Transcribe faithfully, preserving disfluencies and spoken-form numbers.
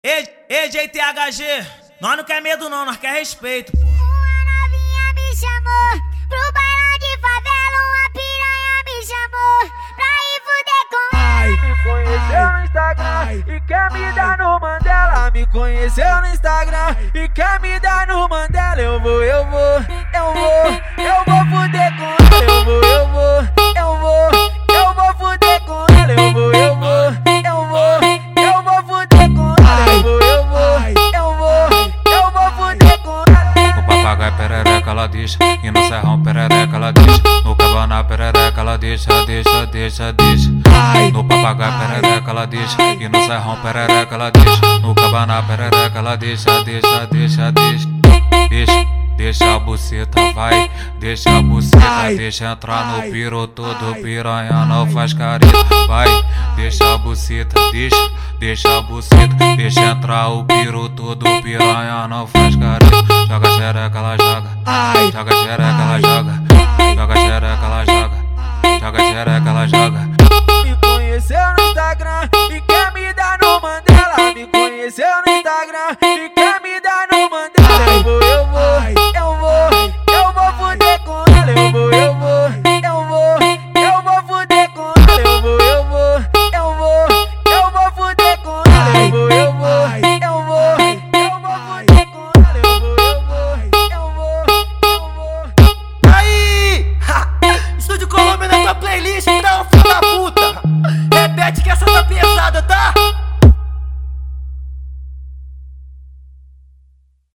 Ei, ei, J T H G, nós não quer medo não, nós quer respeito, pô. Uma novinha me chamou pro bailão de favela, uma piranha me chamou pra ir fuder com ela. Me conheceu no Instagram e quer me dar no Mandela. Me conheceu no Instagram e quer me dar no Mandela. Eu vou, eu vou, eu vou, eu vou fuder com ela. Eu vou, eu vou, eu vou, eu vou fuder com ela. Eu vou, eu vou, eu vou, eu vou fuder com ela. Eu vou, eu vou, eu vou, eu vou fuder com ela. No papagaio perereca ela deixa, e no serrão perereca ela deixa, no cabana perereca ela deixa, deixa, deixa, deixa. No papagaio perereca ela deixa, e no serrão perereca ela deixa, no cabana perereca ela deixa, deixa, deixa, deixa. Deixa, deixa a buceta, vai, deixa a buceta, deixa entrar no piro todo, piranha não faz careta. Vai, deixa a buceta, deixa, deixa a buceta, deixa entrar o piro todo, piranha não faz careta. Joga xereca, ela joga, joga xereca, ela joga, joga xereca, ela joga, joga xereca, ela joga.